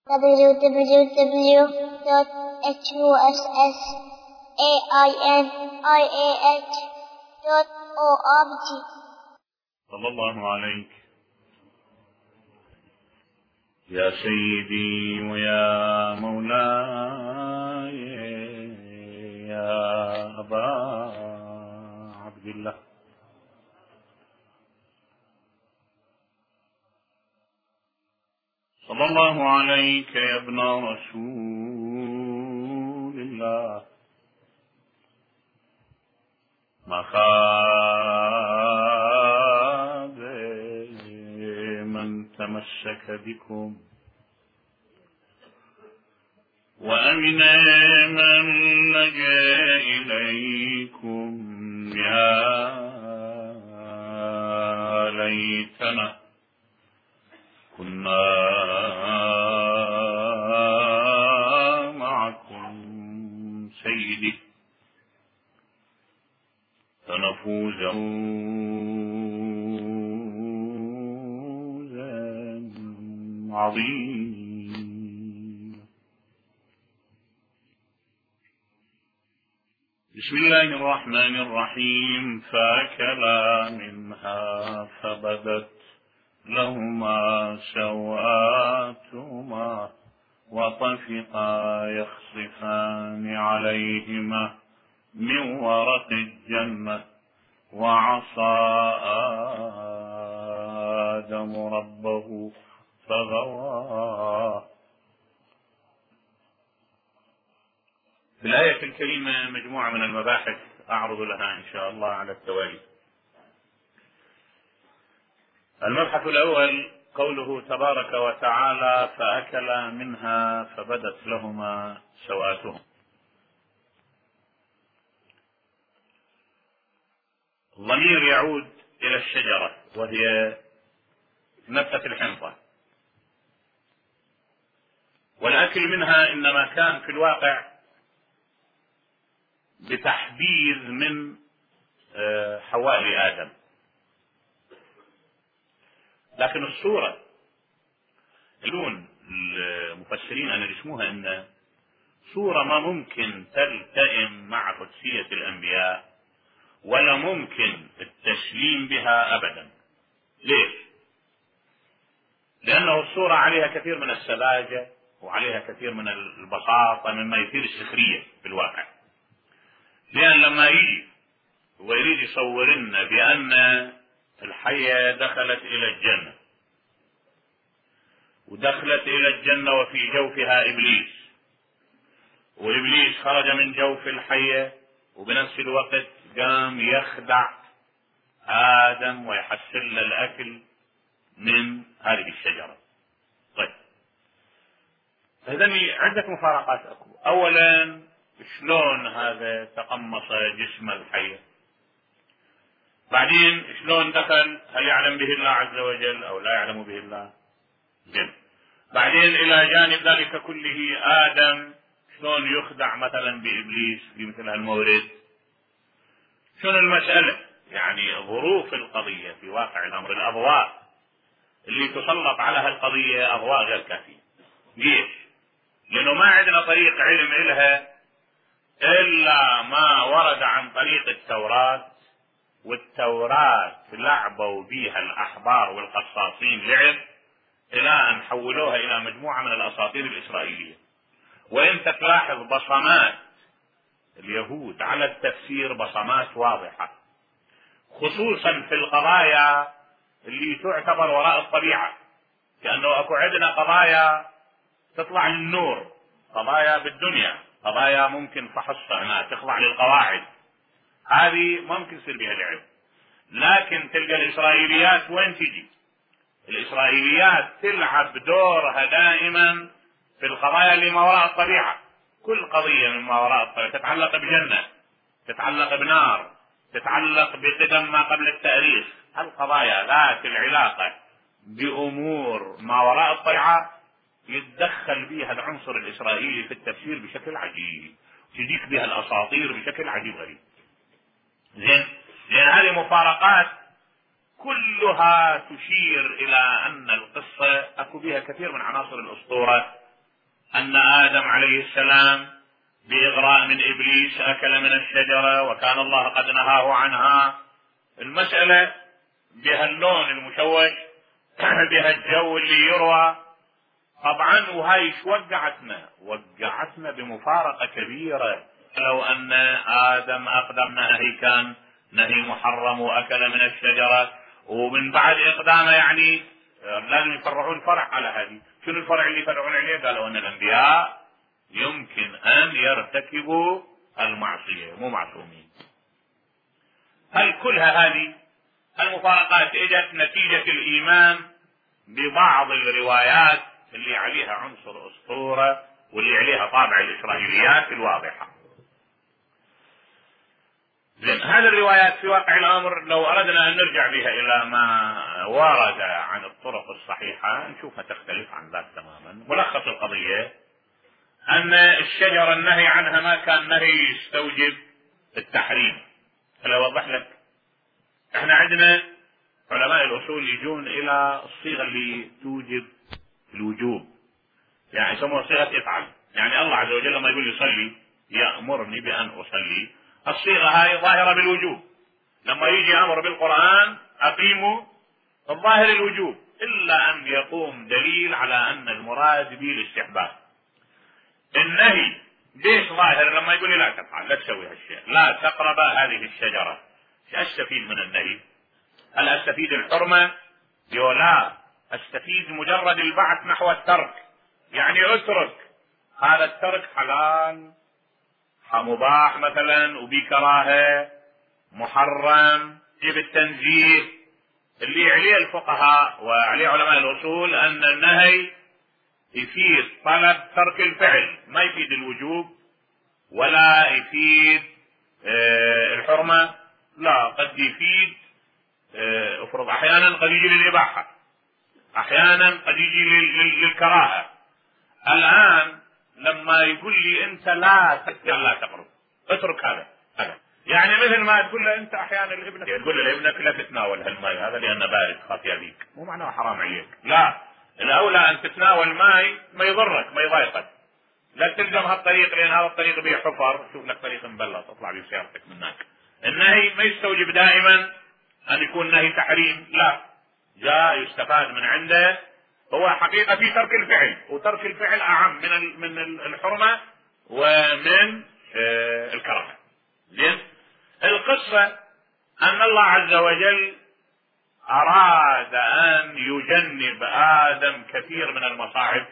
www.husainiah.org. صلى الله عليك يا سيدي ويا مولاي يا أبا عبد الله. صلى الله عليك يا ابن رسول الله. ما خاب من تمسك بكم وأمن من لجأ إليكم. يا ليتنا كنا معكم سيدي فنفوز فوزا عظيما. بسم الله الرحمن الرحيم. فأكلا منها فبدت لهما سوآتهما وطفقا يخصفان عليهما من ورق الجنة وعصى آدم ربه فغوى. في الآية الكريمة مجموعة من المباحث أعرض لها إن شاء الله على التوالي. المبحث الأول قوله تبارك وتعالى فأكلا منها فبدت لهما سوآتهم. الضمير يعود إلى الشجرة وهي نبتة الحنطة، والأكل منها إنما كان في الواقع بتحبيذ من حواء لآدم، لكن الصورة يقولون المفسرين أن يسموها إن صورة ما ممكن تلتئم مع قدسية الأنبياء ولا ممكن التسليم بها أبدا. ليش؟ لأنه الصورة عليها كثير من السذاجة وعليها كثير من البساطة مما يثير السخرية في الواقع. لأن لما يجي ويريد يصور لنا بأن الحية دخلت إلى الجنة ودخلت إلى الجنة وفي جوفها إبليس، وإبليس خرج من جوف الحية وبنفس الوقت قام يخدع آدم ويحسن له الأكل من هذه الشجرة. طيب، إذن عدة مفارقات أكو. أولا، شلون هذا تقمص جسم الحية؟ بعدين شلون دخل؟ هل يعلم به الله عز وجل أو لا يعلم به الله؟ جن. بعدين إلى جانب ذلك كله آدم شلون يخدع مثلا بإبليس في مثل هالمورد؟ شنو المسألة؟ يعني ظروف القضية في واقع الأمر، الأضواء اللي تسلط على هالقضية أضواء غير كافية. ليش؟ لأنه ما عندنا طريق علم إلها إلا ما ورد عن طريق التوراة، والتوراة لعبوا بيها الأحبار والقصاصين لعب إلى أن حولوها إلى مجموعة من الأساطير الإسرائيلية. وإنت تلاحظ بصمات اليهود على التفسير بصمات واضحة، خصوصا في القضايا اللي تعتبر وراء الطبيعة، كأنه أكو عندنا قضايا تطلع للنور، قضايا بالدنيا، قضايا ممكن فحصها هنا تخضع للقواعد، هذه ممكن يصير بها لعب. لكن تلقى الإسرائيليات وين تجي؟ الإسرائيليات تلعب دورها دائما في القضايا اللي ما وراء الطبيعة. كل قضية من ما وراء الطبيعة تتعلق بجنة، تتعلق بنار، تتعلق بقدم ما قبل التاريخ. القضايا ذات العلاقة بأمور ما وراء الطبيعة يتدخل بها العنصر الإسرائيلي في التفسير بشكل عجيب، تجيك بها الأساطير بشكل عجيب غريب. زين، لأن هذه مفارقات كلها تشير إلى أن القصة أكو بها كثير من عناصر الأسطورة أن آدم عليه السلام بإغراء من إبليس أكل من الشجرة وكان الله قد نهاه عنها. المسألة بهاللون المشوش بهالجو اللي يروى طبعا، وهاي ايش وقعتنا بمفارقة كبيرة. لو أن آدم أقدم نهي كان نهي محرم وأكل من الشجرة، ومن بعد إقدامه يعني لازم يفرعون فرع على هذه. شنو الفرع اللي يفرعون عليه؟ قالوا أن الأنبياء يمكن أن يرتكبوا المعصية، مو معصومين. هل كلها هذه المفارقات اجت نتيجة الإيمان ببعض الروايات اللي عليها عنصر أسطورة واللي عليها طابع الإسرائيليات الواضحة؟ هذه الروايات في واقع الأمر لو أردنا أن نرجع بها إلى ما ورد عن الطرق الصحيحة نشوفها تختلف عن ذات تماما. ملخص القضية أن الشجرة النهي عنها ما كان نهي يستوجب التحريم. هلا أوضح لك، احنا عندنا علماء الأصول يجون إلى الصيغة اللي توجب الوجوب، يعني يسموها صيغة افعل. يعني الله عز وجل لما يقول يصلي يأمرني بأن أصلي، الصيغة هاي ظاهرة بالوجوب. لما يجي أمر بالقرآن أقيموا، الظاهر الوجوب، إلا أن يقوم دليل على أن المراد به الاستحباب. النهي ليش ظاهر؟ لما يقول لي لا تفعل، لا تسوي هالشيء، لا تقرب هذه الشجرة، ايش استفيد من النهي؟ هل استفيد الحرمة؟ لا، استفيد مجرد البعث نحو الترك. يعني اترك، هذا الترك حلال مباح مثلا وبكراهه محرم بالتنزيه. اللي عليه الفقهاء وعليه علماء الأصول أن النهي يفيد طلب ترك الفعل، ما يفيد الوجوب ولا يفيد الحرمة، لا، قد يفيد افرض احيانا قد يجي للإباحة، احيانا قد يجي للكراهة. الآن لما يقول لي انت لا تقرب، اترك هذا، يعني مثل ما تقول له انت احيانا لابنك، تقول لابنك لا تتناول هالماء هذا لانه بارد خاف يبيك، مو معناه حرام عليك، لا، الاولى ان تتناول ماء ما يضرك ما يضايقك، لا تلزم هالطريق لان هذا الطريق به حفر، شوف لك طريق مبلط اطلع بسيارتك من هناك. النهي ما يستوجب دائما ان يكون نهي تحريم، لا، جاء يستفاد من عنده هو حقيقة في ترك الفعل، وترك الفعل اعم من الحرمة ومن الكراهة. زين، القصة ان الله عز وجل اراد ان يجنب ادم كثير من المصاعب،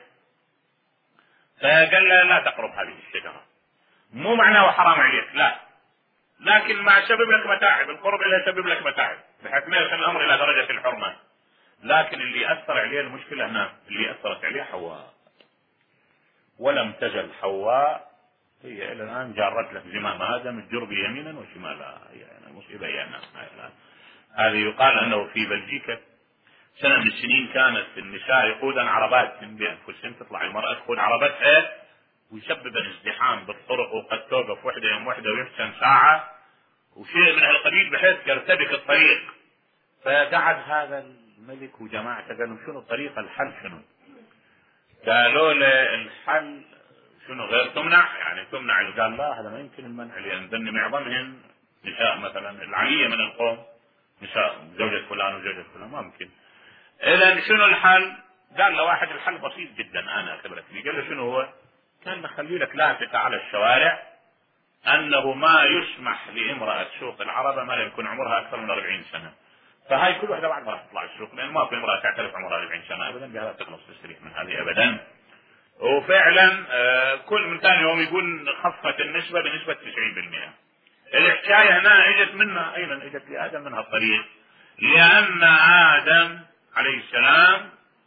فقال له لا تقرب هذه الشجرة، مو معناه حرام عليك، لا، لكن ما سبب لك متاعب، القرب له سبب لك متاعب بحيث ما يصل الامر الى درجة الحرمة. لكن اللي اثر عليه المشكلة هنا، اللي اثرت عليه حواء، ولم تزل حواء هي الى الان جارت له زمام ادم الجرب يمينا وشمالا، يعني مصيبة يا ناس. هذه يقال انه في بلجيكا سنة من السنين كانت النساء يقودن عربات من بأنفسهن، تطلع المرأة تقود عربتها ويسبب ازدحام بالطرق، وقد توقف وحدة يوم وحدة ويحسن ساعة وشيء من هالقبيل بحيث يرتبك الطريق. فقعد هذا الملك وجماعته قالوا شنو الطريقة، الحل شنو؟ قالوا له الحل شنو غير تمنع، يعني تمنع. قال لا، هذا ما يمكن المنع، لأن ذن معظمهن نساء، مثلا العالية من القوم نساء، زوجة فلان وزوجة فلان، ما ممكن. إذن شنو الحل؟ قال له واحد الحل بسيط جدا انا اخبرك فيه. قال له شنو هو؟ كان نخلي لك لافتة على الشوارع انه ما يسمح لامرأة سوق العربة ما يكون عمرها اكثر من 40 سنة. فهاي كل واحدة بعد ما راح تطلع السوق، لان ما في امرأة تعترف عمرها 40 سنة ابدا، بهذا تخلص تستريح من هذه ابدا. وفعلا كل من ثاني يوم يقول خفت النسبة بنسبة 90%. الحكاية هنا اجت منها ايضا، اجت لآدم من هالطريق، لان آدم عليه السلام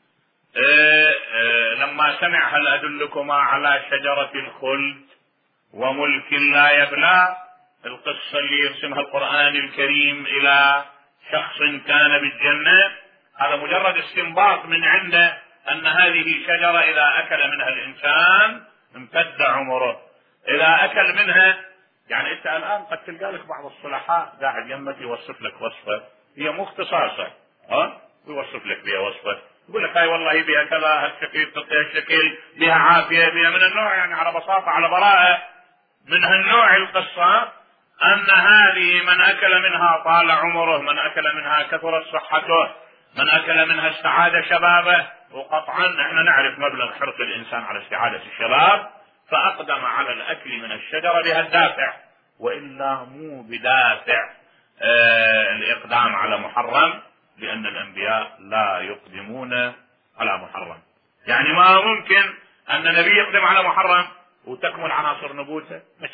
لما سمع هل أدلكما على شجرة الخلد وملك لا يبلى، القصة اللي يرسمها القرآن الكريم إلى شخص كان بالجنة، هذا مجرد استنباط من عنده أن هذه شجرة إذا أكل منها الإنسان امتد عمره، إذا أكل منها، يعني أنت الآن قد تلقى لك بعض الصلحاء قاعد يمك يوصف لك وصفة هي مو اختصاصه، ويوصف لك بها وصفة يقول لك هاي والله بها كذا، هالشكل تعطيها الشكل، بها عافية، بها من النوع، يعني على بساطة على براءة من هالنوع القصة، أن هذه من أكل منها طال عمره، من أكل منها كثرت صحته، من أكل منها استعاد شبابه. وقطعا احنا نعرف مبلغ حرص الإنسان على استعادة الشباب، فأقدم على الأكل من الشجرة بهالدافع، وإلا مو بدافع الإقدام على محرم، لأن الأنبياء لا يقدمون على محرم. يعني ما ممكن أن نبي يقدم على محرم وتكمل عناصر نبوته. مش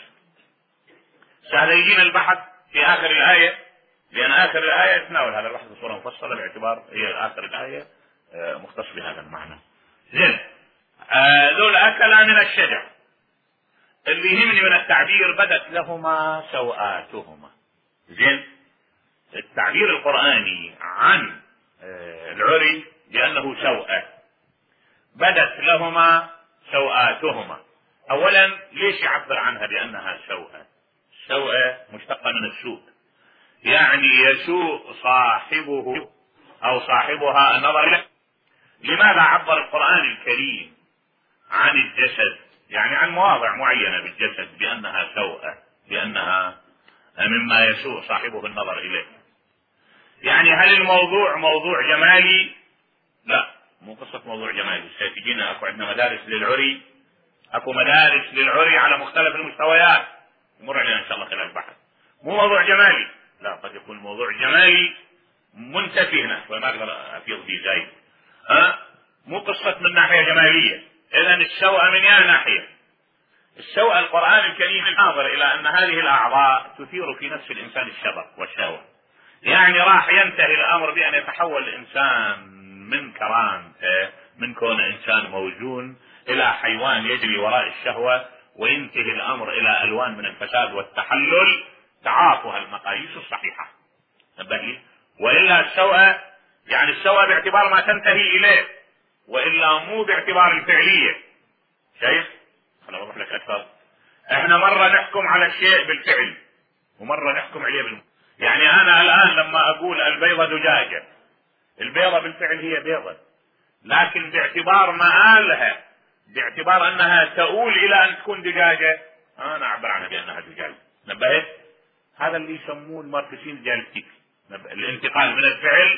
سهل يجينا البحث في آخر الآية، لأن آخر الآية تناول هذا البحث بصورة مفصلة، باعتبار هي آخر الآية مختص بهذا المعنى. زين، ذول أكلا من الشجر. اللي يهمني من التعبير بدت لهما سوآتهما. زين، التعبير القرآني عن العري بأنه سوءة، بدت لهما سوآتهما. أولا ليش يعبر عنها بأنها سوءة؟ سوءة مشتقة من السوء، يعني يسوء صاحبه أو صاحبها النظر له. لماذا عبر القرآن الكريم عن الجسد، يعني عن مواضع معينة بالجسد بأنها سوءة، بأنها مما يسوء صاحبه النظر إليه؟ يعني هل الموضوع موضوع جمالي؟ لا، مو قصة موضوع جمالي. سيتجينا اكو عندنا مدارس للعري، اكو مدارس للعري على مختلف المستويات، يمر علينا ان شاء الله خلال البحث. مو موضوع جمالي، لا، قد يكون موضوع جمالي منتفي هنا، وما اقدر افيض فيه زايد. مو قصة من ناحية جمالية. اذا السوء من يا ناحية. السوء القرآن الكريم ناظر الى ان هذه الاعضاء تثير في نفس الانسان الشبق والشهوة. يعني راح ينتهي الامر بان يتحول الانسان من كرامته، من كون انسان موزون، الى حيوان يجري وراء الشهوة، وينتهي الامر الى الوان من الفساد والتحلل تعاطها المقاييس الصحيحة. نبهي، والا السوء يعني السوء باعتبار ما تنتهي اليه، والا مو باعتبار الفعلية. شايف؟ خليني اوضح لك اكثر. احنا مرة نحكم على الشيء بالفعل، ومرة نحكم عليه يعني انا الان لما اقول البيضة دجاجة، البيضة بالفعل هي بيضة، لكن باعتبار مآلها، باعتبار انها تؤول الى ان تكون دجاجة، انا اعبر عنها بانها دجاجة. نبهت؟ هذا اللي يسموه الماركسيين الديالكتيك، الانتقال من الفعل،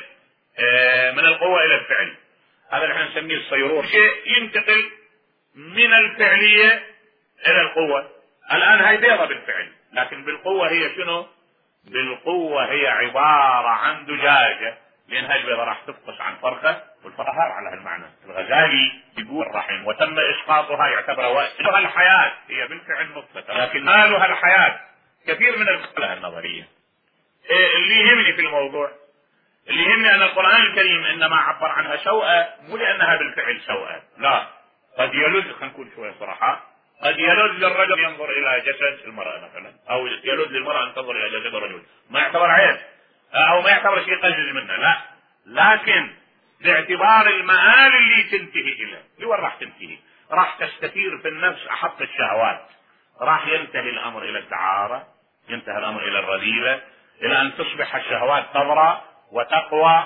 من القوة الى الفعل. هذا اللي احنا نسميه الصيرور، شيء ينتقل من الفعلية الى القوة. الان هاي بيضة بالفعل، لكن بالقوة هي شنو؟ بالقوة هي عبارة عن دجاجة، لان هاي البيضة راح تفقس عن فرخة، والفرخة على هالمعنى. الغزالي يقول الرحم وتم اسقاطها يعتبر وقتها الحياة، هي بالفعل نطفة، لكن مالها الحياة. كثير من الخلايا النظرية. اللي يهمني في الموضوع، اللي يهمني ان القرآن الكريم انما عبر عنها سوءة، مو لانها بالفعل سوءة، لا. قد يلذ، خلينا نقول شوية صراحة، قد يلذ الرجل ينظر الى جسد المرأة مثلا، او يلذ للمرأة ان تنظر الى جسد الرجل، ما يعتبر عيب او ما يعتبر شيء قليل منه، لا. لكن باعتبار المآل اللي تنتهي اليه، لوين راح تنتهي؟ راح تستثير في النفس احط الشهوات، راح ينتهي الامر الى الدعارة، ينتهي الامر الى الرذيلة، الى ان تصبح الشهوات تضرى وتقوى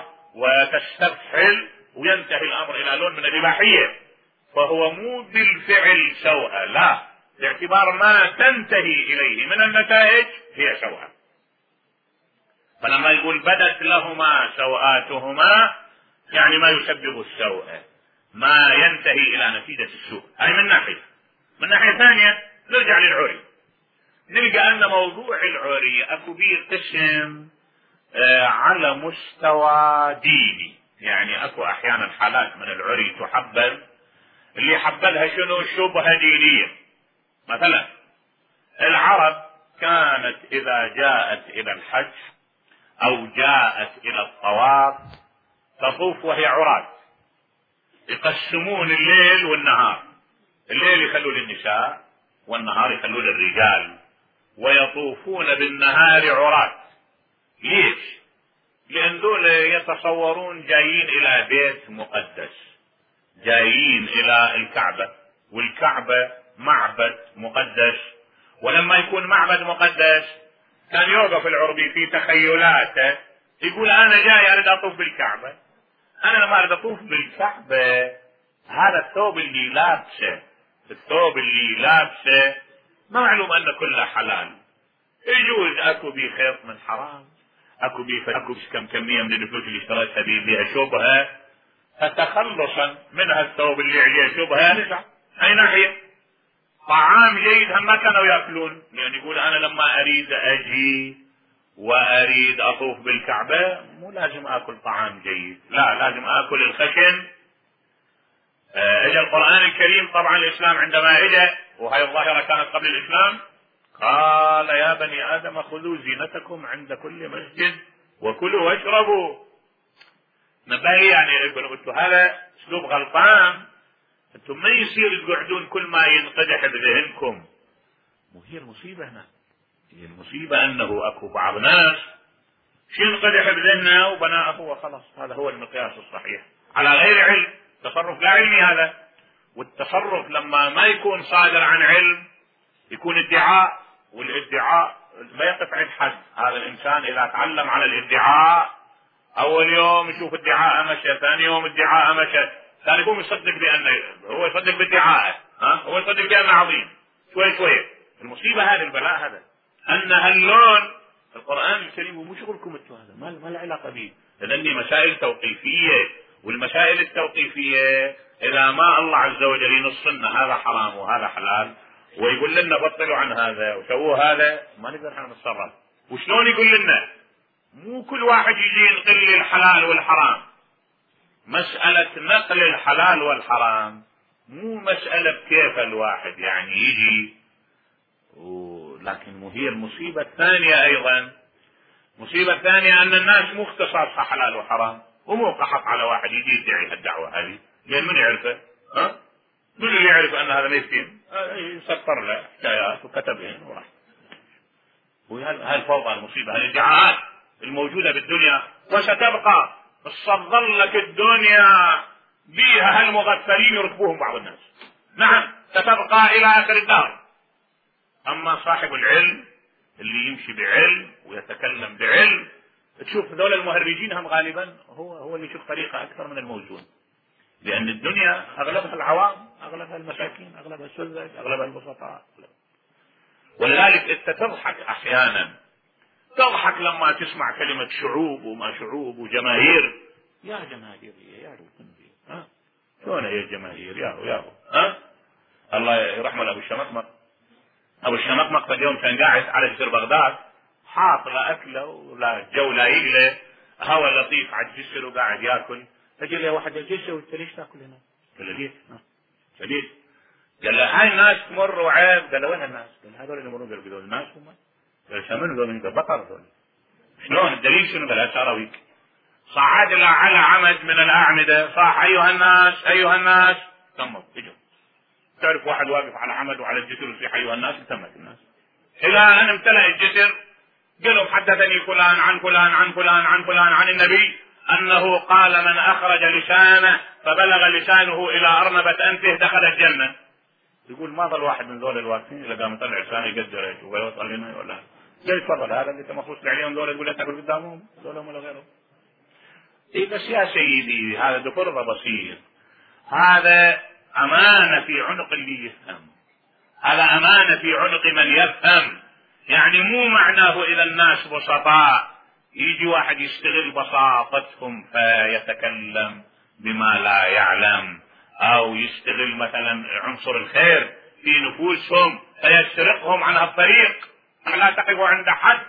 وتستفحل، وينتهي الامر الى لون من الاباحية. فهو مو بالفعل سوءة، لا، باعتبار ما تنتهي اليه من النتائج هي سوءة. فلما يقول بدت لهما سوآتهما، يعني ما يسبب السوءة، ما ينتهي الى نتيجة السوء. هاي من ناحية. من ناحية ثانية نرجع للعري، نلقى ان موضوع العري اكو بيه قسم على مستوى ديني. يعني اكو احيانا حالات من العري تحبذ، اللي يحبذها شنو؟ شبهة دينية. مثلا العرب كانت اذا جاءت الى الحج او جاءت الى الطواف تطوف وهي عراة، يقسمون الليل والنهار، الليل يخلوا للنساء والنهار يخلوا للرجال، ويطوفون بالنهار عراة. ليش؟ لان دول يتصورون جايين الى بيت مقدس، جايين الى الكعبة، والكعبة معبد مقدس، ولما يكون معبد مقدس كان يوقف العربي في تخيلاته يقول انا جاي اريد اطوف بالكعبة، انا لما اريد اطوف بالكعبة هذا الثوب اللي لابسه، الثوب اللي لابسه معلوم ان كله حلال، يجوز اكو بيه خيط من حرام، اكو كم كمية من الفلوس اللي اشتريتها بها شبهة، فتخلصا من هالثوب اللي عليه شبهة نزع. اي ناحية طعام جيد هم ما كانوا ياكلون، لان يقول انا لما اريد اجي واريد اطوف بالكعبة مو لازم اكل طعام جيد، لا لازم اكل الخشن. اجى القرآن الكريم طبعا الاسلام عندما اجى، وهي الظاهرة كانت قبل الاسلام، قال يا بني ادم خذوا زينتكم عند كل مسجد وكلوا واشربوا. نبهي يعني يقولوا انتم هذا اسلوب غلطان، انتم ما يصير تقعدون كل ما ينقدح بذهنكم. وهي المصيبة هنا، هي المصيبة انه اكو بعض ناس شو ينقدح بذهنه وبناءه وخلاص، هذا هو المقياس الصحيح على غير علم، تصرف لا علمي هذا. والتصرف لما ما يكون صادر عن علم يكون ادعاء، والادعاء ما يقف عند حد. هذا الانسان اذا تعلم على الادعاء اول يوم يشوف ادعاء مشى، ثاني يوم ادعاء مشى، ثاني يقوم يصدق بانه هو يصدق بادعائه، هو يصدق بانه عظيم شوي شوي. المصيبه هذه، البلاء هذا، ان هاللون القران الكريم ومو شغلكم انتم، هذا ما له علاقه به، لاني مسائل توقيفيه، والمسائل التوقيفيه اذا ما الله عز وجل ينص لنا هذا حرام وهذا حلال ويقول لنا بطلوا عن هذا وسووا هذا، ما نقدر احنا نتصرف. وشلون يقول لنا؟ مو كل واحد يجي ينقل لي الحلال والحرام. مسألة نقل الحلال والحرام مو مسألة بكيف الواحد يعني يجي لكن هي المصيبة الثانية ايضا، المصيبة الثانية ان الناس مو اختصاصها حلال وحرام، ومو قحط على واحد يجي يدعي هالدعوة هذه، لان من يعرفه؟ من اللي يعرف ان هذا ما يفتين؟ يسطر له حكايات وكتبهن وراح. وهي الفوضى، المصيبة، الادعاءات الموجودة بالدنيا وستبقى. تصدر لك الدنيا بيها هالمغفلين يركبوهم بعض الناس، نعم ستبقى الى اخر الدهر. اما صاحب العلم اللي يمشي بعلم ويتكلم بعلم، تشوف ذول المهرجين هم غالبا هو اللي يشوف طريقة اكثر من الموجود، لان الدنيا اغلبها العوام، اغلبها المساكين، اغلبها السذج، اغلبها البسطاء. ولذلك انت تضحك احيانا، تضحك لما تسمع كلمة شعوب وما شعوب وجماهير. يا جماهير يا روح شلون هي الجماهير يا الله يرحمه ابو الشمقمق. ابو الشمقمق اليوم كان قاعد على جسر بغداد، حاط لا اكله ولا جو لا يقله، هوا لطيف على الجسر وقاعد ياكل. فجأة لي واحد الجسر وانت ليش تاكل هنا؟ قال له ليش؟ ليش؟ قال له هاي الناس تمر وعيب. قال له وين الناس؟ قال هذول اللي يمرون. قال الناس هم. قال شمن ذول؟ قال بقر ذول. شلون الدليل شنو؟ قال سراويك. صعد له على عمد من الاعمده، صاح ايها الناس ايها الناس، تموا اجوا. تعرف واحد واقف على عمد وعلى الجسر يصيح ايها الناس، تمت الناس الى ان امتلأ الجسر. قالوا حدثني فلان عن فلان عن فلان عن فلان عن النبي انه قال من اخرج لسانه فبلغ لسانه الى ارنبة انفه دخل الجنة. يقول ما ظل واحد من ذول الواقفين الا قام يطلع لسانه يقدر ويوصل لنا ولا ليش؟ تفضل هذا اللي مفروض عليهم ذول، يقول لا تاكل قدامهم ذولهم ولا غيرهم. إيه بس يا سيدي هذا دفرضة بسيط، هذا أمانة في عنق اللي يفهم، هذا أمانة في عنق من يفهم. يعني مو معناه إلى الناس بسطاء يجي واحد يستغل بساطتهم فيتكلم بما لا يعلم، أو يستغل مثلا عنصر الخير في نفوسهم فيسرقهم عن هالطريق. لا تقفوا عند حد.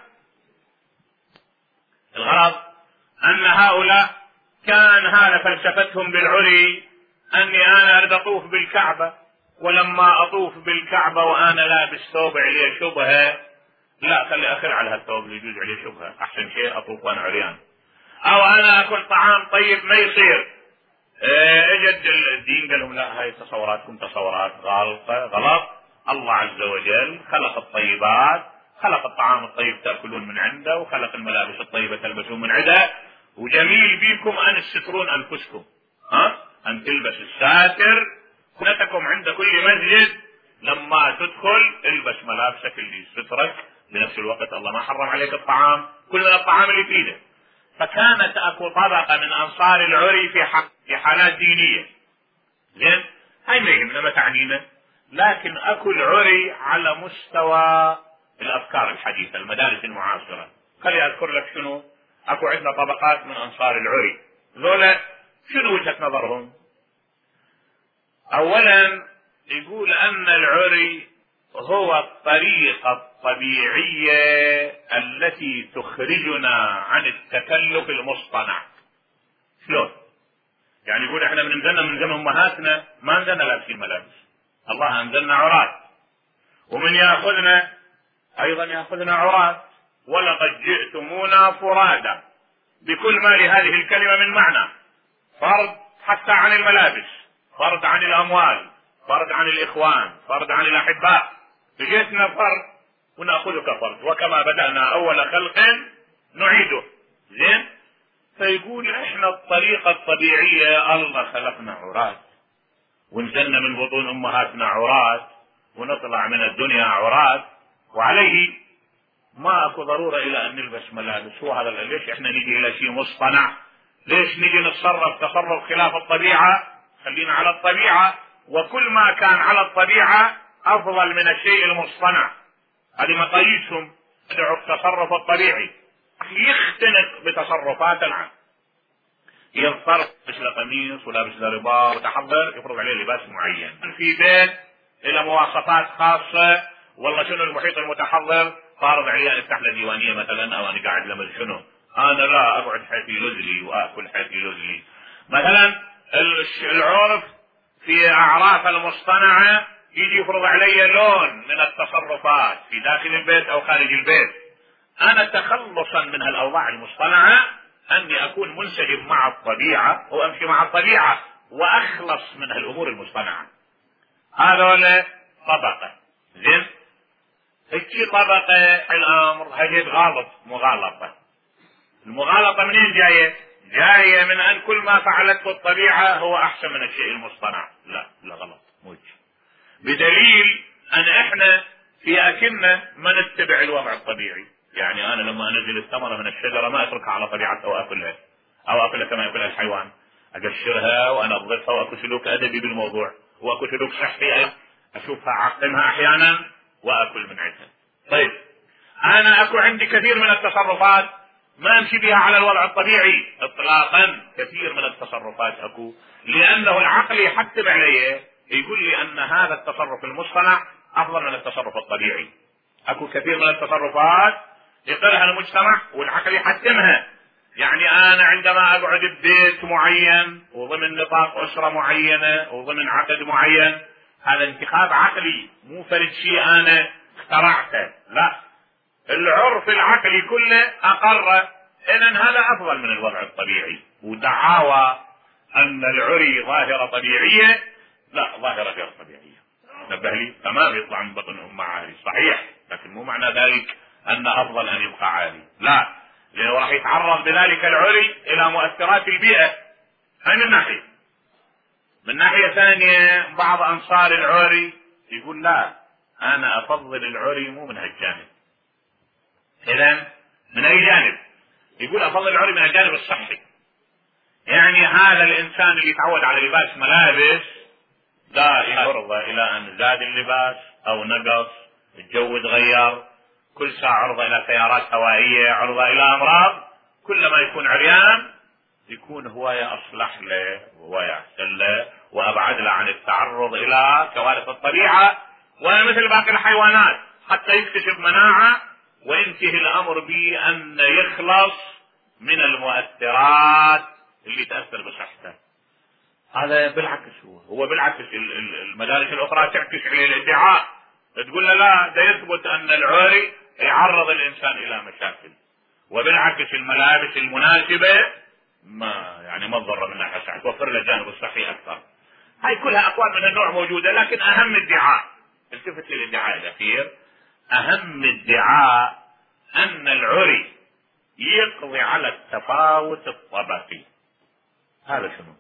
الغرض أن هؤلاء كان هذا فلسفتهم بالعري، أني أنا أريد أطوف بالكعبة، ولما أطوف بالكعبة وأنا لابس ثوب عليه شبهة، لا خلي أخر على هالثوب اللي يجوز عليه شبهة، أحسن شيء أطوف وأنا عريان. أو أنا أكل طعام طيب ما يصير. اجد الدين قال لهم لا، هاي تصوراتكم تصورات غلط. الله عز وجل خلق الطيبات، خلق الطعام الطيب تأكلون من عنده، وخلق الملابس الطيبة تلبسون من عنده، وجميل بيكم أن تسترون أنفسكم، أن تلبس الساتر كنتكم عند كل مسجد. لما تدخل البس ملابسك اللي سترك، بنفس الوقت الله ما حرم عليك الطعام، كل من الطعام اللي في ايدك. فكانت اكو طبقة من انصار العري في حالات دينية. زين، هاي ما يهمنا ما تعنينا، لكن اكو العري على مستوى الافكار الحديثة، المدارس المعاصرة. خلي اذكر لك شنو اكو عندنا طبقات من انصار العري. ذولا شنو وجهة نظرهم؟ اولا يقول ان العري هو الطريقة الطبيعية التي تخرجنا عن التكلف المصطنع. شلون؟ يعني يقول احنا بننزلنا من زمن امهاتنا ما نزلنا لابسين ملابس، الله انزلنا عراة، ومن ياخذنا ايضا ياخذنا عراة، ولقد جئتمونا فرادا، بكل ما لهذه الكلمة من معنى. فرض حتى عن الملابس، فرض عن الاموال، فرض عن الاخوان، فرض عن الاحباء، جئتنا فرض وناخذك فرض، وكما بدأنا اول خلق نعيده. زين، فيقول احنا الطريقة الطبيعية الله خلقنا عراة، ونزلنا من بطون امهاتنا عراة، ونطلع من الدنيا عراة، وعليه ما اكو ضرورة الى ان نلبس ملابس. هو هذا ليش احنا نجي الى شيء مصطنع؟ ليش نجي نتصرف تصرف خلاف الطبيعة؟ خلينا على الطبيعة، وكل ما كان على الطبيعة افضل من الشيء المصطنع. هذه مقاييسهم. يدعو التصرف الطبيعي يختنق بتصرفات العام، يضطر لابس قميص ولابس رباط وتحضر، يفرض عليه لباس معين في بيت الى مواصفات خاصة. والله شنو المحيط المتحضر؟ فارض علي افتح له ديوانية مثلا، او انا قاعد لمز شنو، انا لا اقعد حيث يلزلي واكل حيث يلزلي. مثلا العرف في اعراف المصطنعة يجي يفرض علي لون من التصرفات في داخل البيت او خارج البيت. انا تخلصا من هالاوضاع المصطنعة اني اكون منسجم مع الطبيعة وامشي مع الطبيعة واخلص من هالامور المصطنعة. هذول طبقة. زين، هيجي طبقة الامر هجد غلط، مغالطة. المغالطة منين جاية؟ جاية من ان كل ما فعلته الطبيعة هو احسن من الشيء المصطنع. لا غلط، موجه. بدليل ان احنا في اكلنا ما نتبع الوضع الطبيعي. يعني انا لما انزل الثمرة من الشجرة ما اتركها على طبيعتها واكلها، او اكلها كما ياكلها الحيوان، اقشرها وانظفها واكو سلوك ادبي بالموضوع، واكو سلوك صحي، اشوفها اعقمها احيانا واكل من عندها. طيب انا اكو عندي كثير من التصرفات ما امشي بها على الوضع الطبيعي اطلاقا. كثير من التصرفات اكو لانه العقل يحتم علي، يقول لي ان هذا التصرف المصطنع افضل من التصرف الطبيعي. اكو كثير من التصرفات يقرها المجتمع والعقل يحتمها. يعني انا عندما اقعد ببيت معين وضمن نطاق اسرة معينة وضمن عقد معين، هذا انتخاب عقلي، مو فرد شيء انا اخترعته. لا، العرف العقلي كله اقر ان هذا افضل من الوضع الطبيعي. ودعاوى ان العري ظاهرة طبيعية، لا، ظاهرة غير طبيعية. نبه لي، تمام، يطلع من بطن امه عالي صحيح، لكن مو معنى ذلك ان افضل ان يبقى عالي، لا، لانه راح يتعرض بذلك العري الى مؤثرات البيئة. هاي من ناحية. من ناحية ثانية بعض انصار العري يقول لا، انا افضل العري مو من هالجانب. اذا من اي جانب؟ يقول افضل العري من الجانب الصحي. يعني هذا الانسان اللي يتعود على لباس ملابس دائما عرضة الى ان زاد اللباس او نقص، الجو تغير، كل ساعة عرضة الى سيارات هوائية، عرضة الى امراض. كلما يكون عريان يكون هواية اصلح له وهواية احسن له وابعد له عن التعرض الى كوارث الطبيعة، ومثل باقي الحيوانات حتى يكتسب مناعة وينتهي الامر بان يخلص من المؤثرات اللي تأثر بصحته. هذا بالعكس، هو بالعكس. المدارس الاخرى تعكس عليه الادعاء، تقول له لا، ده يثبت ان العري يعرض الانسان الى مشاكل، وبالعكس الملابس المناسبة ما تضر من ناحية صحية، توفر له الجانب الصحي اكثر. هاي كلها اقوال من النوع موجودة، لكن اهم ادعاء، التفت للادعاء الاخير، اهم ادعاء ان العري يقضي على التفاوت الطبقي. هذا شنو؟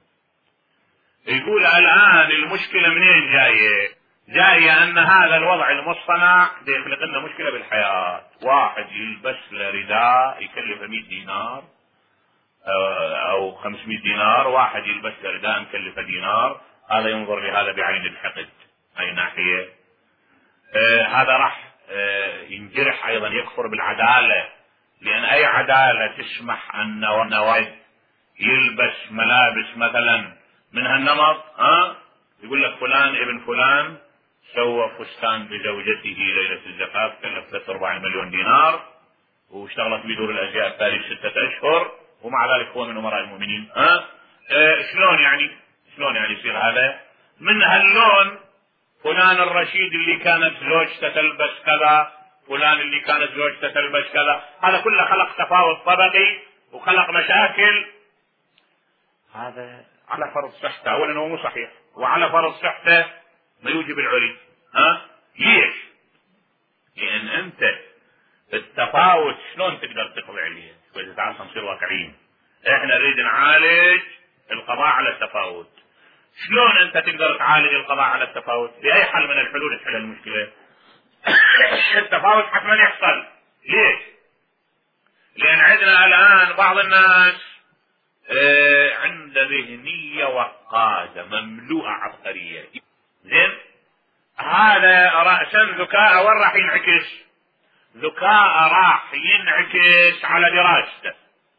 يقول الان المشكلة منين جاية؟ جاية ان هذا الوضع المصطنع يخلق لنا مشكلة بالحياة. واحد يلبس له رداء يكلف 100 دينار، أو 500 دينار، واحد يلبس رداء مكلفة دينار، هذا ينظر لهذا بعين الحقد. أي ناحية هذا راح ينجرح، أيضا يكفر بالعدالة، لأن أي عدالة تسمح أن واحد يلبس ملابس مثلا من هالنمط، يقول لك فلان ابن فلان سوى فستان بزوجته ليلة الزفاف كلف 3-4 مليون دينار، واشتغلت بدور الأزياء التالي 6 أشهر، ومع ذلك هو من أمراء المؤمنين. شلون يعني يصير هذا من هاللون؟ فلان الرشيد اللي كانت زوجته تلبس كذا، فلان اللي كانت زوجته تلبس كذا، هذا كله خلق تفاوت طبقي وخلق مشاكل. هذا على فرض صحته، اولا هو مو صحيح، وعلى فرض صحته ما يوجب العري. ليش؟ لان انت التفاوت شلون تقدر تقضي عليه؟ شوي تعال نصير واقعيين، احنا نريد نعالج القضاء على التفاوت. شلون انت تقدر تعالج القضاء على التفاوت؟ باي حل من الحلول تحل المشكله؟ التفاوت حتما يحصل. ليش؟ لان عندنا الان بعض الناس عند ذهنيه وقاده مملوءه عبقريه. زين، هذا راسا ذكاء وين راح ينعكس؟ ذكاء راح ينعكس على دراسته،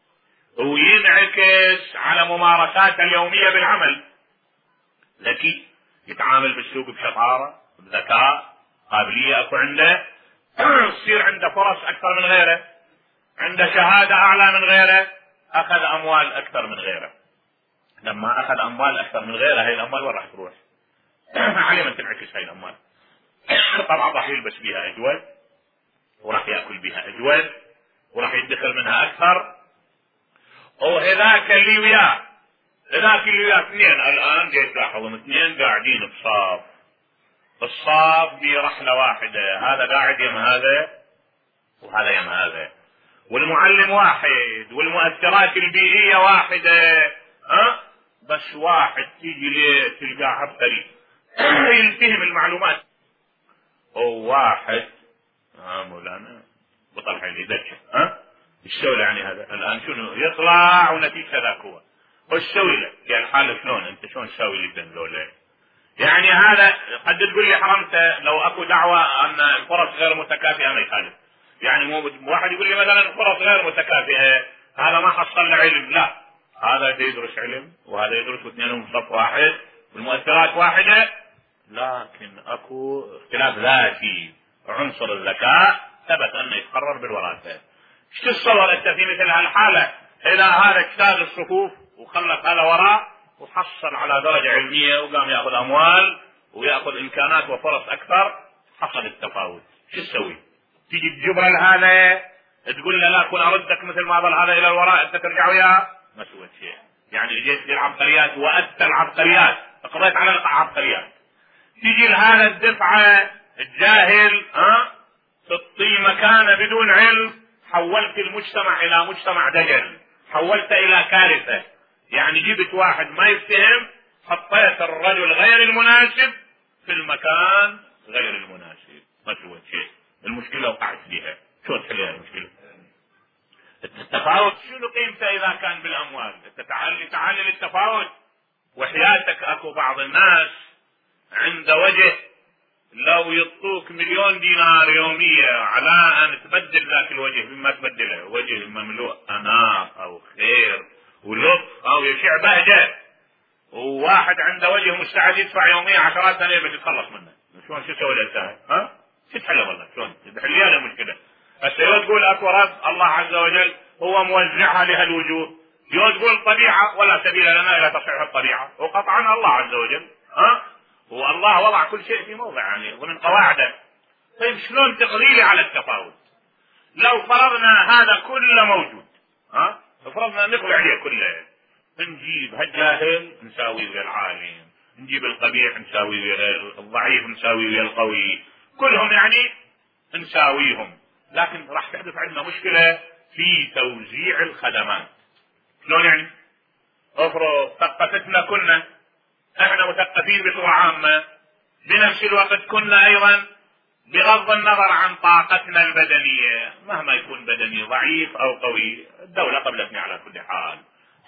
وينعكس على ممارساته اليوميه بالعمل. ذكي، يتعامل بالسوق بشطاره بذكاء، قابليه اكو عنده، تصير عنده فرص اكثر من غيره، عنده شهاده اعلى من غيره، اخذ اموال اكثر من غيره. لما اخذ اموال اكثر من غيره، هاي الاموال وين راح تروح؟ عليه من تنعكس هاي الاموال. طبعا راح يلبس بها اجود، وراح ياكل بها اجود، وراح يدخل منها اكثر. وهذاك اللي وياه اثنين الان جاي تلاحظون، اثنين قاعدين بصاف، الصاف برحله واحده، هذا قاعد يم هذا وهذا يم هذا، والمعلم واحد، والمؤثرات البيئيه واحده. بس واحد تيجي ليه تلقاه عبقري يلتهم المعلومات، وواحد مولانا بطل حيل يدش. ايش سوي يعني هذا الان؟ شنو يطلع ونتيجه ذاك هو؟ وش سوي له؟ يعني الحال شلون انت شلون تسوي لي ذنب؟ يعني هذا قد تقول لي حرمته لو اكو دعوه ان الفرص غير متكافئه ما يخالف. يعني مو واحد يقول لي مثلا الفرص غير متكافئه، هذا ما حصل له علم. لا، هذا يدرس علم وهذا يدرس، واثنينهم صف واحد والمؤثرات واحده، لكن اكو اختلاف ذاتي. عنصر الذكاء ثبت انه يتقرر بالوراثه. ايش تتصور انت في مثل هالحاله اذا هذا اجتاز الصفوف وخلف هذا وراء وحصل على درجه علميه وقام ياخذ اموال وياخذ امكانات وفرص اكثر، حصل التفاوت، شو تسوي؟ تيجي تجبر هذا تقول له لا كن اردك مثل ما ظل هذا الى الوراء، انت ترجع وياه؟ ما سويت شيء. يعني اجيت للعبقريات واتى العبقريات، قضيت على العبقريات. تيجي لهذا الدفعه الجاهل، تعطيه مكانه بدون علم، حولت المجتمع الى مجتمع دجل، حولته الى كارثه. يعني جبت واحد ما يفتهم، حطيت الرجل غير المناسب في المكان غير المناسب، ما سويت شيء. المشكله وقعت فيها. شو تحلها المشكله؟ التفاوت شنو قيمته اذا كان بالاموال؟ انت تعلل التفاوت. وحياتك اكو بعض الناس عند وجه لو يعطوك 1,000,000 دينار يومية على ان تبدل ذاك الوجه مما تبدله، وجه مملوء اناق او خير ولطف او يشع بهجة، وواحد عنده وجه مستعد يدفع يوميا 10,000 بس يتخلص منه. شلون شو تسوي الانسان؟ شو تحله والله؟ شلون تحل هذا المشكله؟ هسه يو تقول اكو رب الله عز وجل هو موزعها لهالوجوه، يو تقول طبيعه ولا سبيل لنا الى تصحيح الطبيعه، وقطعا الله عز وجل هو الله وضع كل شيء في موضع يعني ومن قواعده. طيب شلون تقضي على التفاوت؟ لو فرضنا هذا كله موجود، فرضنا نقضي عليه كله، نجيب هالجاهل نساوي ويا العالم، نجيب القبيح نساوي ويا الضعيف، نساوي ويا القوي، كلهم يعني نساويهم. لكن راح تحدث عندنا مشكله في توزيع الخدمات. شلون يعني؟ افرض ثقفتنا كنا احنا مثقفين بصوره عامه، بنفس الوقت كنا ايضا بغض النظر عن طاقتنا البدنيه، مهما يكون بدني ضعيف او قوي، الدوله قبلتني على كل حال،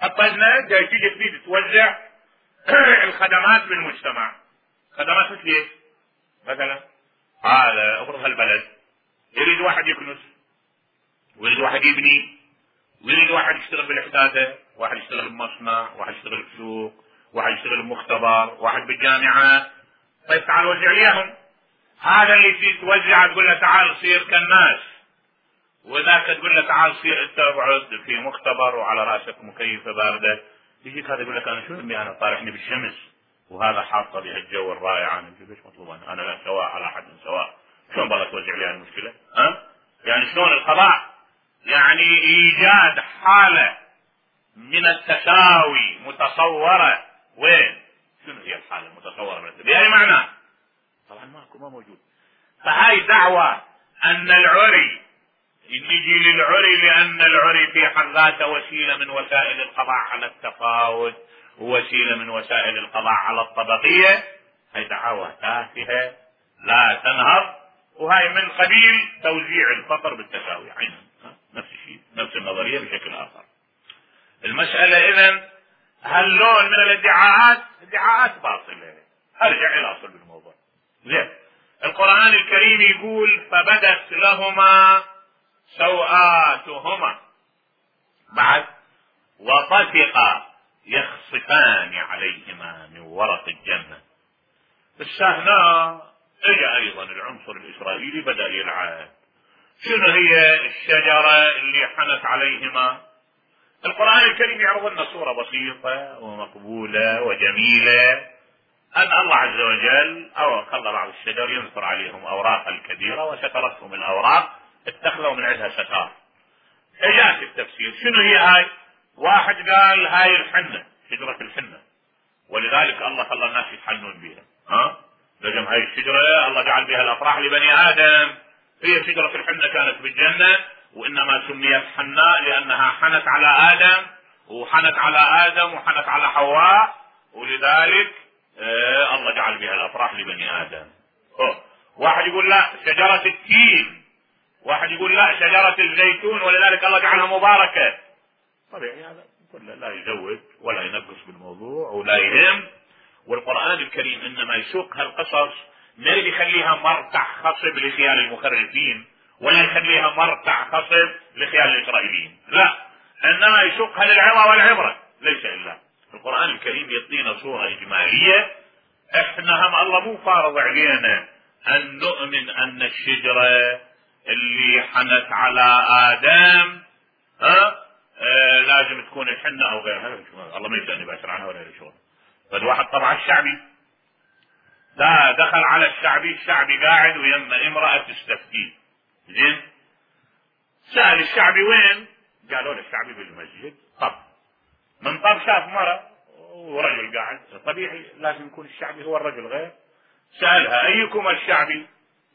الطجنة جاي تيجي تريد توزع الخدمات بالمجتمع. خدمات مثل ايش؟ مثلا هذا افرض هالبلد يريد واحد يكنس، ويريد واحد يبني، ويريد واحد يشتغل بالحداثة، واحد يشتغل بمصنع، واحد يشتغل بسوق، واحد يشتغل بمختبر، واحد بالجامعة. طيب تعال وزع ليهم. هذا اللي فيه توزع تقول له تعال صير كالناس، وذاك تقول له تعال صير انت اقعد في مختبر وعلى راسك مكيفة باردة. يجيك هذا يقول لك انا شو اني انا طارحني بالشمس وهذا حاطه بهالجو الرائع، انا ليش مطلوب انا لا سواء على حد سواء. شلون بالله توزع لي المشكلة؟ يعني شلون القضاء يعني ايجاد حالة من التساوي متصورة. وين؟ شنو هي الحالة المتصورة من التساوي؟ بأي معنى؟ طبعا ما موجود. فهاي دعوة ان العري نجي للعري لان العري في حد ذاته وسيلة من وسائل القضاء على التفاوت، ووسيلة من وسائل القضاء على الطبقية. هاي دعوة تافهة لا تنهض، وهاي من قبيل توزيع الفقر بالتساوي عينا. نفس الشيء، نفس النظرية بشكل آخر. المسألة إذن هاللون من الادعاءات ادعاءات باطلة. أرجع إلى أصل الموضوع. زين، القرآن الكريم يقول فبدت لهما سوآتهما، بعد وطفقا يخصفان عليهما من ورق الجنة. بس هنا اجى ايضا العنصر الاسرائيلي بدأ يلعب. شنو هي الشجرة اللي حنت عليهما؟ القرآن الكريم يعرض لنا صورة بسيطة ومقبولة وجميلة ان الله عز وجل خلى بعض الشجر ينثر عليهم اوراق الكبيرة وسترتهم الاوراق، اتخذوا من عندها ستار. اجاك التفسير شنو هي هاي؟ واحد قال هاي الحنة، شجرة الحنة، ولذلك الله خلى الناس يتحنون بها. لجم هاي الشجرة الله جعل بها الافراح لبني ادم. هي شجرة الحنة كانت بالجنة، وانما سميت حناء لانها حنت على ادم وحنت على حواء، ولذلك الله جعل بها الافراح لبني ادم. واحد يقول لا شجرة التين، واحد يقول لا شجرة الزيتون ولذلك الله جعلها مباركة. طبيعي هذا كله لا يزود ولا ينقص بالموضوع ولا يهم. والقرآن الكريم انما يسوق هالقصص ما يخليها مرتع خصب لخيال المخرفين ولا يخليها مرتع خصب لخيال الاسرائيليين، لا، انما يسوقها للعظة والعبرة ليس الا. القرآن الكريم يعطينا صورة اجمالية. احنا هم الله مو فارض علينا ان نؤمن ان الشجرة اللي حنت على ادم لازم تكون الحنة او غيرها. الله ما يبدأني بأسر عنها ولا شغل. فد واحد طبعا الشعبي لا دخل على الشعبي قاعد ويما امرأة تستفتيه. زين، سأل الشعبي وين؟ قالوا له الشعبي بالمسجد. طب من طب شاف مرة ورجل قاعد، طبيعي لازم يكون الشعبي هو الرجل غير. سألها ايكم الشعبي؟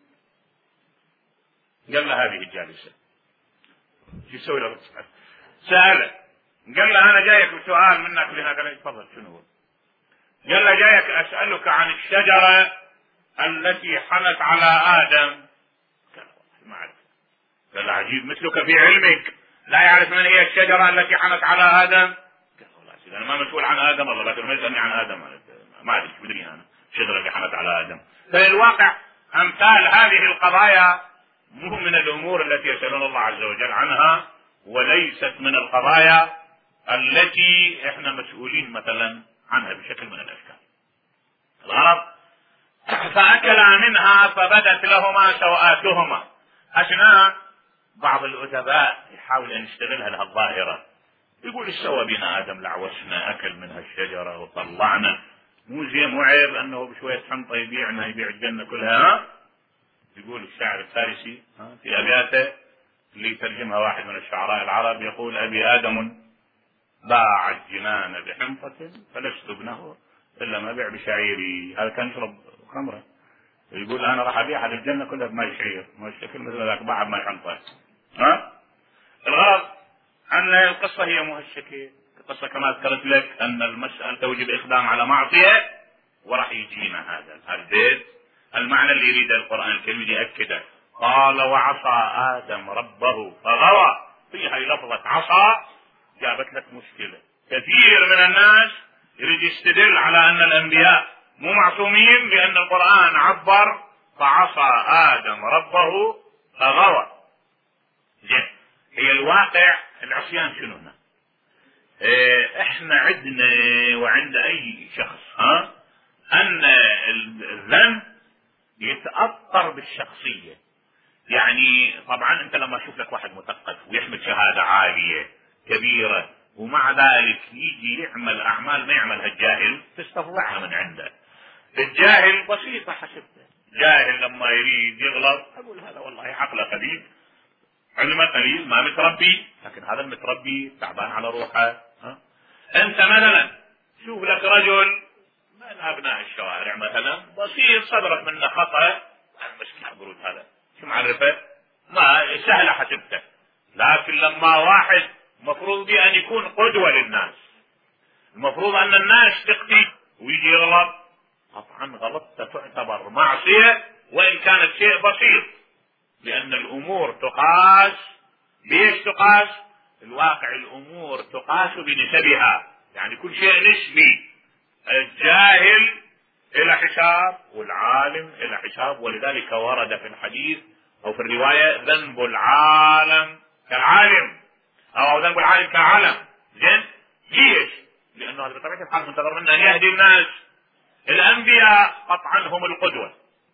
قال له هذه الجالسة. شو يسوي له؟ سأله قال له انا جايك بسؤال منك لهذا. قال له تفضل شنو هو؟ قال له جايك اسألك عن الشجرة التي حنت على ادم. قال ما اعرف. قال له عجيب مثلك في علمك لا يعرف من هي الشجرة التي حنت على ادم. قال والله سيدي انا ما مسؤول عن ادم، الله لكن ما يسألني عن ادم، ما ادري شو بدري انا الشجرة التي حنت على ادم. فالواقع امثال هذه القضايا مو من الامور التي يسألون الله عز وجل عنها، وليست من القضايا التي احنا مسؤولين مثلا عنها بشكل من الاشكال. الغرض فاكلا منها فبدت لهما سوآتهما. اثناء بعض الادباء يحاول ان يشتغلها لها الظاهرة، يقول ايش سوى بنا ادم لعوسنا اكل منها الشجرة وطلعنا، مو زين وعيب انه بشوية حنطة يبيع الجنة كلها. يقول الشاعر الفارسي في ابياته اللي يترجمها واحد من الشعراء العرب، يقول ابي ادم باع الجنان بحنطة فلست ابنه الا ما بيع بشعيري. هذا كان يشرب خمرة، يقول انا راح ابيع هذه الجنة كلها بماء شعير، ما الشكل مثل ذاك باع بماء حنطة. الغرض ان القصة هي مو هالشكل. القصة كما ذكرت لك ان المسألة توجب اقدام على معصية، وراح يجينا هذا البيت المعنى اللي يريده القرآن الكريم يأكده. قال وعصى آدم ربه فغوى. في هاي لفظة عصى جابت لك مشكلة. كثير من الناس يريد يستدل على أن الأنبياء مو معصومين لأن القرآن عبر فعصى آدم ربه فغوى. هي الواقع العصيان شنو هنا؟ احنا عندنا وعند اي شخص ان الذنب يتأثر بالشخصية. يعني طبعا انت لما اشوف لك واحد مثقف ويحمل شهادة عالية كبيرة ومع ذلك يجي يعمل اعمال ما يعملها الجاهل تستفضعها من عنده. الجاهل بسيطة حسبته، جاهل لما يريد يغلط اقول هذا والله عقله قليل علمه قليل ما متربي، لكن هذا المتربي تعبان على روحه. انت مثلا شوف لك رجل من ابناء الشوارع مثلا بسيط صدرت منه خطأ المشكلة برود هذا شو معرفه ما سهله حسبته، لكن لما واحد مفروض بي ان يكون قدوة للناس، المفروض ان الناس تقتدي ويجي يغلط، طبعا غلطته تعتبر معصية وان كانت شيء بسيط، لان الامور تقاس بيش تقاس الواقع، الامور تقاس بنسبها، يعني كل شيء نسبي. الجاهل الى حساب والعالم الى حساب، ولذلك ورد في الحديث او في الرواية ذنب العالم كالعالم او ذنب العالم كالعالم. زين ليش؟ لانه هذا بطبيعة الحال منتظر منه ان يهدي الناس. الانبياء قطعا هم القدوة،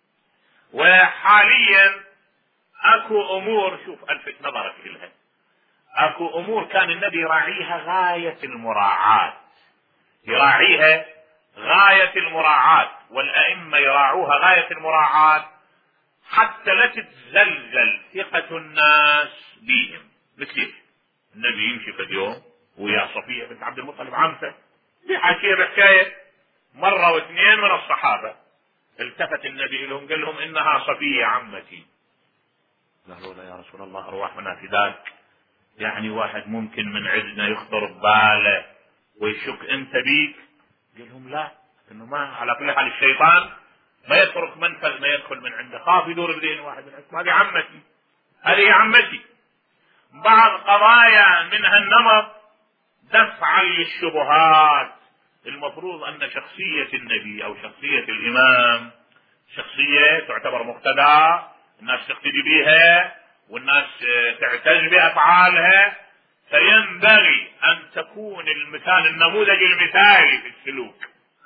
وحاليا اكو امور شوف الفت نظرك لها، اكو امور كان النبي يراعيها غاية المراعاة، يراعيها غاية المراعاة، والائمة يراعوها غاية المراعاة حتى لا تتزلزل ثقة الناس بهم. مثل النبي يمشي في اليوم ويا صفية بنت عبد المطلب عمته بحكي بحكاية مرة واثنين من الصحابة، التفت النبي لهم قال لهم انها صفية عمتي. قالوا له يا رسول الله ارواحنا فداك، يعني واحد ممكن من عندنا يخطر بباله ويشك انت بيك؟ قال لهم لا، انه ما على كل حال الشيطان ما يترك منفذ ما يدخل من عنده، خاف يدور بذهن واحد من عندكم، هذه عمتي هذه عمتي. بعض قضايا منها النمط دفعا للشبهات، المفروض ان شخصية النبي او شخصية الامام شخصية تعتبر مقتدى، الناس تقتدي بها والناس تعتز بافعالها، فينبغي ان تكون المثال النموذج المثالي في السلوك.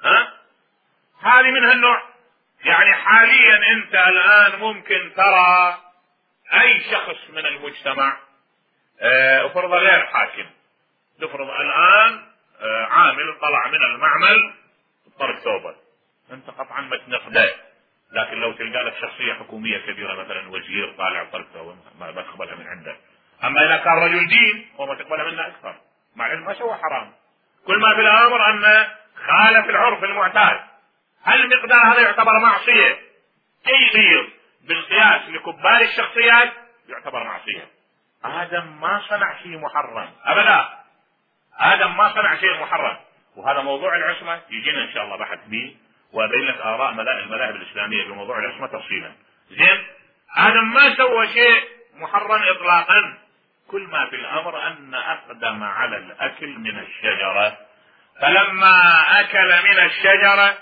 هذه من هالنوع. يعني حاليا انت الان ممكن ترى اي شخص من المجتمع افرض غير حاكم، نفرض الان عامل طلع من المعمل طرق ثوبه، انت قطعا ما تنقده، لكن لو تلقى لك شخصية حكومية كبيرة مثلا وزير طالع طرق ثوبه ما تقبلها من عنده. اما اذا كان رجل دين هو ما تقبلها منه اكثر، مع انه ما سوى حرام، كل ما في الامر انه خالف العرف المعتاد. هل المقدار هذا يعتبر معصية؟ اي بالقياس لكبار الشخصيات يعتبر معصية. آدم ما صنع شيء محرم ابدا، آدم ما صنع شيء محرم، وهذا موضوع العصمة يجينا ان شاء الله بحث به وابين لك اراء المذاهب الاسلامية بموضوع العصمة تفصيلا. زين آدم ما سوى شيء محرم اطلاقا، كل ما في الامر ان اقدم على الاكل من الشجرة، فلما اكل من الشجرة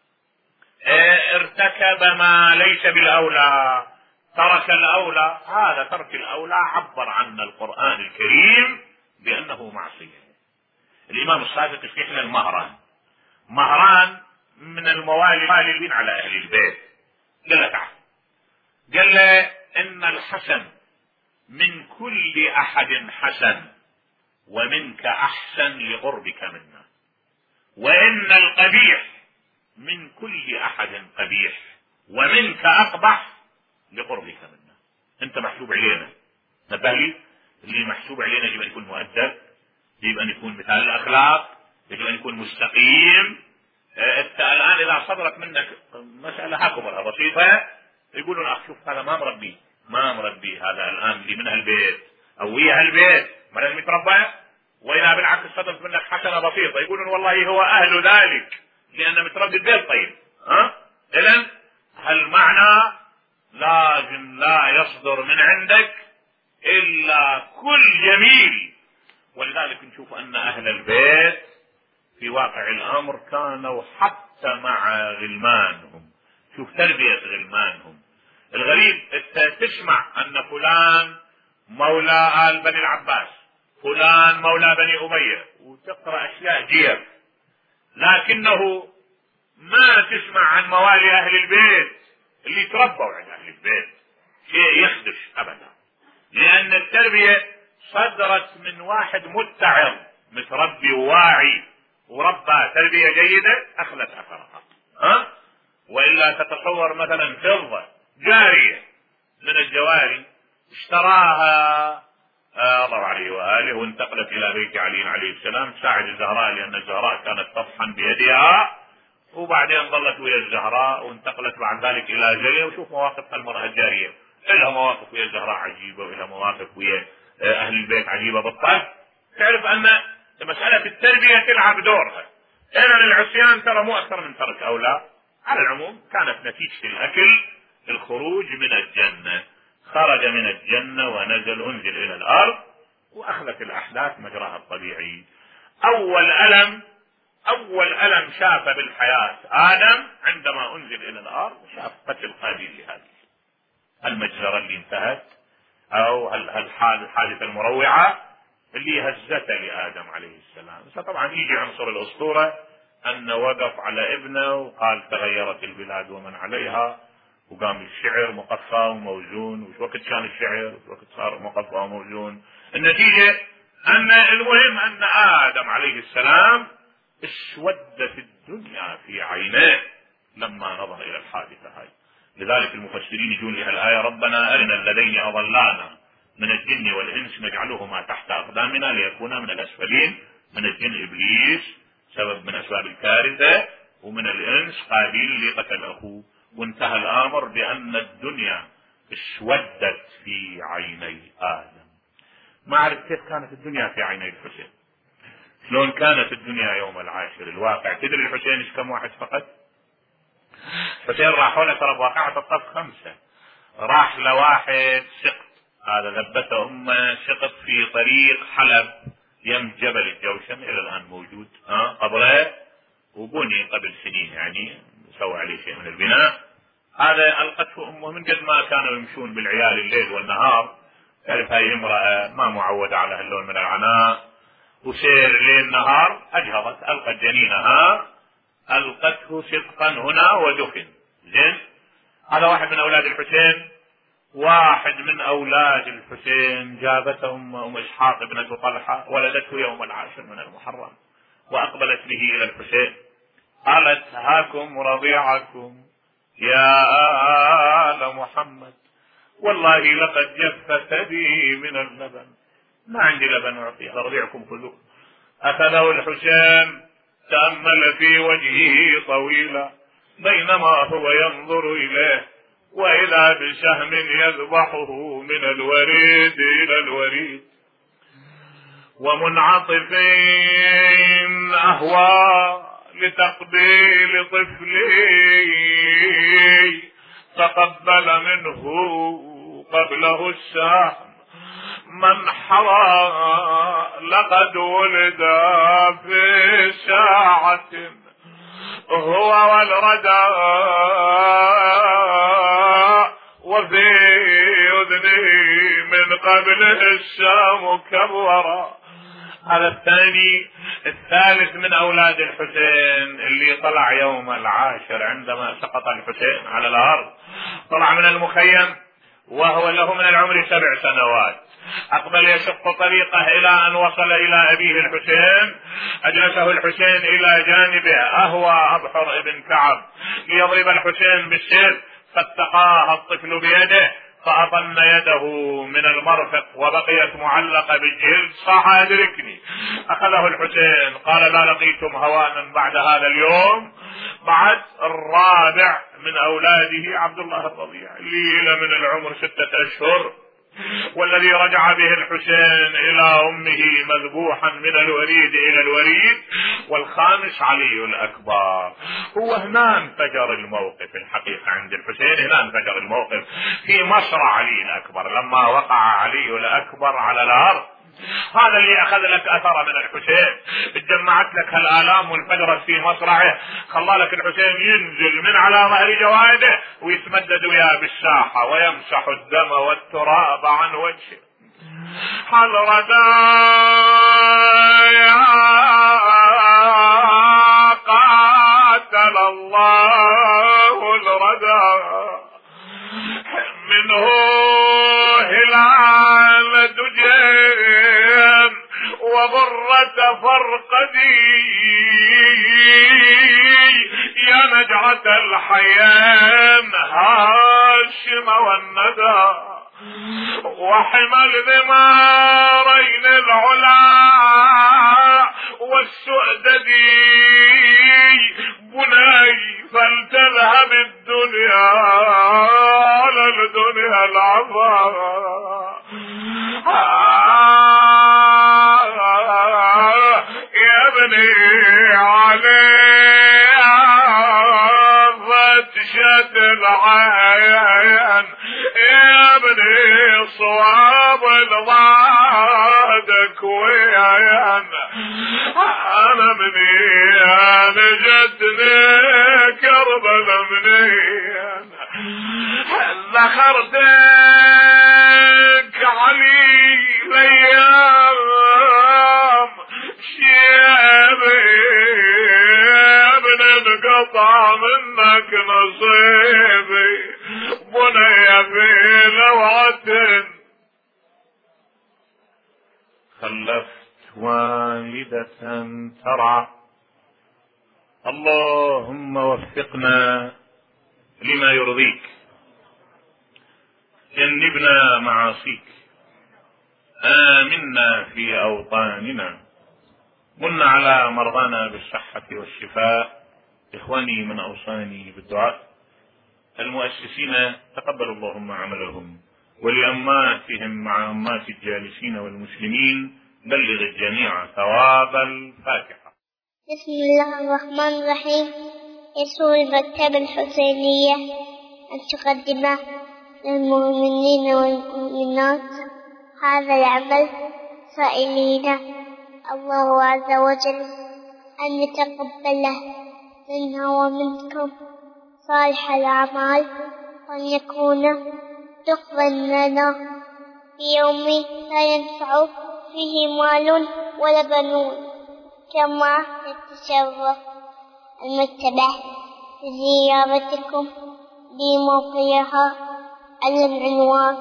ارتكب ما ليس بالاولى، ترك الاولى. هذا ترك الاولى عبر عنه القرآن الكريم بانه معصية. الامام الصادق يفتح لنا المهران، مهران من الموالي الغالبين على اهل البيت، قال له تعال، قال له ان الحسن من كل احد حسن ومنك احسن لقربك منا، وان القبيح من كل احد قبيح ومنك اقبح لقربك منا. انت محسوب علينا، نبه لي اللي محسوب علينا يجب ان يكون مؤدب، يجب ان يكون مثال الاخلاق، يجب ان يكون مستقيم. انت الان اذا صدرت منك مسألة هكبرها بسيطة يقولون اخ شوف هذا ما مربي هذا الان اللي من هالبيت او هي هالبيت ما لازم يتربى، واذا بالعكس صدرت منك حسنة بسيطة يقولون والله هو اهل ذلك لانه متربي البيت. طيب اذن هالمعنى لازم لا يصدر من عندك الا كل جميل ولذلك نشوف أن أهل البيت في واقع الأمر كانوا حتى مع غلمانهم، شوف تربية غلمانهم. الغريب أنت تسمع أن فلان مولى آل بني العباس، فلان مولى بني أمية، وتقرأ أشياء جيف، لكنه ما تسمع عن موالي أهل البيت اللي تربوا عند أهل البيت، شيء يخدش أبدا، لأن التربية صدرت من واحد متعظ متربي وواعي وربى تربية جيدة أخذت أثرها. وإلا تتصور مثلا فضة جارية من الجواري اشتراها الله عليه وآله وانتقلت إلى بيت علي عليه السلام تساعد الزهراء، لأن الزهراء كانت تطحن بيدها، وبعدين ظلت ويا الزهراء وانتقلت بعد ذلك إلى جرية. وشوف مواقف المرأة الجارية، لها مواقف ويا الزهراء عجيبة، ولها مواقف ويا أهل البيت عجيبة بالطبع. تعرف أن مسألة التربية تلعب دورها. إذن العصيان ترى مو أكثر من ترك أولى. على العموم كانت نتيجة الأكل الخروج من الجنة، خرج من الجنة ونزل أنزل إلى الأرض، وأخذت الأحداث مجراها الطبيعي. أول ألم شاف بالحياة آدم عندما أنزل إلى الأرض، شاف قتل قابيل لهذه المجزرة اللي انتهت، أو الحادثة المروعة اللي هزته لآدم عليه السلام. طبعا يجي عنصر الأسطورة أن وقف على ابنه وقال تغيرت البلاد ومن عليها، وقام الشعر مقفى وموزون. وش وقت كان الشعر وش وقت صار مقفى وموزون؟ النتيجة أن المهم أن آدم عليه السلام اسودت الدنيا في عينيه لما نظر إلى الحادثة هاي. لذلك المفسرين يقولون لهالآية ربنا أرنا الذين أضلانا من الجن والإنس نجعلهما تحت أقدامنا ليكونا من الأسفلين. من الجن إبليس سبب من أسباب الكارثة، ومن الإنس قابيل اللي قتل أخوه. وانتهى الأمر بأن الدنيا اسودت في عيني آدم. ما أعرف كيف كانت الدنيا في عيني الحسين، شلون كانت الدنيا يوم العاشر. الواقع تدري الحسين ايش كم واحد فقط؟ حسين راحوا له ترى بواقعة الطف 5. راح لواحد سقط، هذا ذبته أمه سقط في طريق حلب يم جبل الجوشن، إلى الآن موجود قبره، وبني قبل سنين يعني سوى عليه شيء من البناء. هذا ألقته أمه من قد ما كانوا يمشون بالعيال الليل والنهار. تعرف هاي امرأة ما معودة على هاللون من العناء، وسير ليل نهار أجهضت، ألقت جنينها، ألقته صدقا هنا ودفن. زين، هذا واحد من أولاد الحسين. واحد من أولاد الحسين جابته أم إسحاق ابنة طلحة، ولدته يوم العاشر من المحرم، وأقبلت به إلى الحسين، قالت هاكم رضيعكم يا آل محمد، والله لقد جف ثدي من اللبن، ما عندي لبن أعطيه، رضيعكم خذوه. أخذه الحسين تأمل في وجهه طويلا بينما هو ينظر إليه، وإذا بشهم يذبحه من الوريد إلى الوريد، ومنعطفين أهوى لتقبيل طفلي، تقبل منه قبله السهم من حرى، لقد ولد في ساعة هو والردى، وفي أذنه من قبله الشام كبورا. هذا الثاني. الثالث من أولاد الحسين اللي طلع يوم العاشر عندما سقط الحسين على الأرض، طلع من المخيم وهو له من العمر 7 سنوات، أقبل يشق طريقه إلى أن وصل إلى أبيه الحسين، أجلسه الحسين إلى جانبه، أهوى أبحر ابن كعب ليضرب الحسين بالسيف، فاتقاها الطفل بيده فأطن يده من المرفق وبقيت معلقة بالجلد، صاح أدركني. أخذه الحسين قال لا لقيتم هوانا بعد هذا اليوم. بعد الرابع من أولاده عبد الله الرضيع ليلة من العمر 6 أشهر، والذي رجع به الحسين إلى أمه مذبوحا من الوريد إلى الوريد. والخامس علي الأكبر. هو هنا انفجر الموقف الحقيقة عند الحسين، هنا انفجر الموقف في مصرع علي الأكبر لما وقع علي الأكبر على الأرض هذا اللي اخذ لك اثر من الحسين، اتجمعت لك هالالام وانفجرت في مصرعه، خلى لك الحسين ينزل من على ظهر جواده ويتمدد وياه بالساحه ويمسح الدم والتراب عن وجهه. حضرة يا قاتل الله الردى منه هلال دجين وغرة فرقدي يا نجعة الحيان هاشم والندى وحمى الذمارين العلا والسؤددي بني فلتذهب الدنيا على الدنيا العفا يا ابني علي فتشت العين يا ابني صواب الضادك ويانا انا مني انا جدني كربلا منين ذكرتك علي الايام شيبي ابن انقطع منك نصيبي بني في لوعة خلفت والدة ترعى اللهم وفقنا لما يرضيك جنبنا معاصيك آمنا في أوطاننا من على مرضانا بالصحة والشفاء. إخواني من أوصاني بالدعاء المؤسسين تقبل اللهم عملهم ولأماتهم مع أمات الجالسين والمسلمين بلغ الجميع ثواب الفاتحة. بسم الله الرحمن الرحيم. يسر المكتبة الحسينية أن تقدم للمؤمنين والمؤمنات هذا العمل سائلين الله عز وجل أن يتقبله منا ومنكم صالح الأعمال وأن يكون دخلا لنا في يوم لا ينفع فيه مال ولا بنون. كما يتشرف المكتبة بزيارتكم بموقعها على العنوان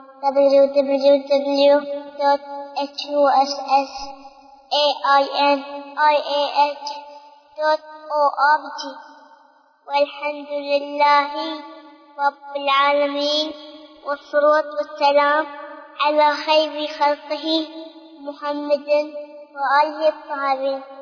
www.husainiah.org. والحمد لله رب العالمين والصلاة والسلام على خير خلقه محمد وآله الطاهرين.